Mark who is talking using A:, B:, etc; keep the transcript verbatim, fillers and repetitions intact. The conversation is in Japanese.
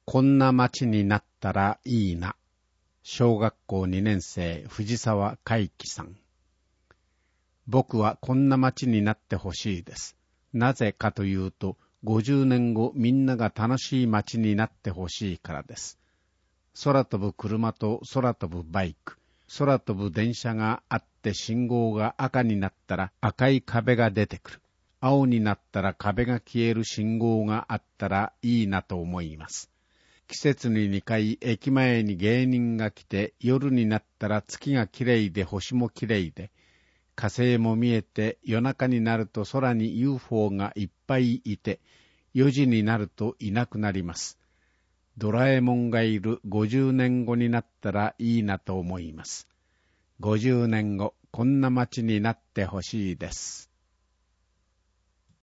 A: こんな街になったらいいな。小学校にねん生、藤沢海輝さん。僕はこんな街になってほしいです。なぜかというと、ごじゅうねんごみんなが楽しい街になってほしいからです。空飛ぶ車と空飛ぶバイク、空飛ぶ電車があって信号が赤になったら赤い壁が出てくる。青になったら壁が消える信号があったらいいなと思います。季節ににかい駅前に芸人が来て、夜になったら月がきれいで星もきれいで、火星も見えて、夜中になると空に ユーフォー がいっぱいいて、よじになるといなくなります。ドラえもんがいるごじゅうねんごになったらいいなと思います。ごじゅうねんご、こんな街になってほしいです。